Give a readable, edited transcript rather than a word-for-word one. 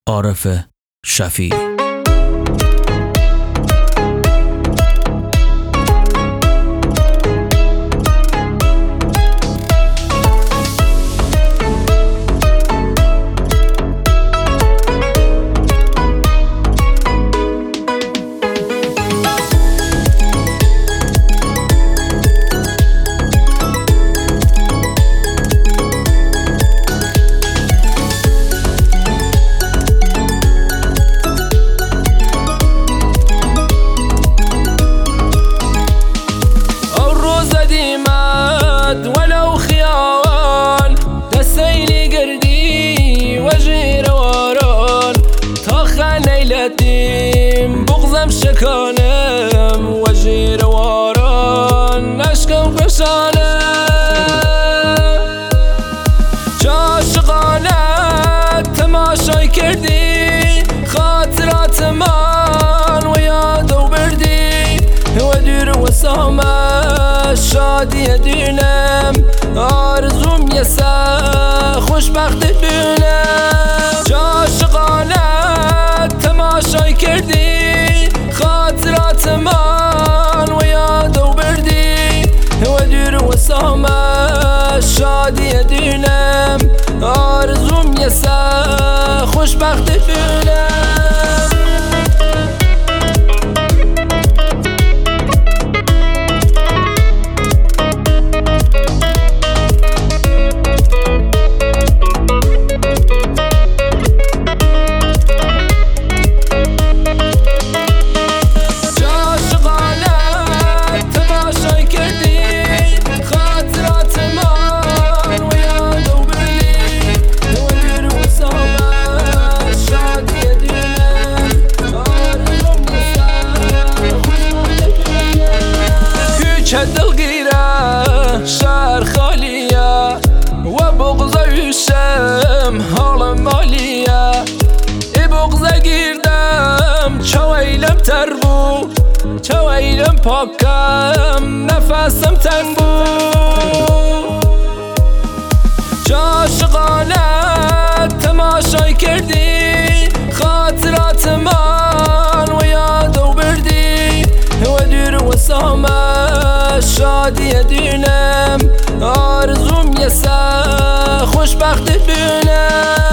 عارف شفیعی. ولو خيال دسيني قردي وجير وران طاخة ليلتيم بغزم شكانم وجير وران أشكو بشانم جاشقانة تماشاي كردي خاطرات مان ويادو بردي ودير وسامة شادی دونم آرزوم یسا خوشبخت بونم جاشقانه تماشای کردی خاطرات من و یادو بردی و دور و سامه شادی دونم آرزوم یسا خوشبخت بونم دلگیره شهر خالیه و بغضه یوشم حال مالیه ای بغضه گیردم چویلم تر بو چویلم پاکم نفسم تنگ بو جاشقانه تماشای کردی خاطرات من و یادو بردی و دور و سامه شادی دونم آرزوم یسا خوشبخت بونم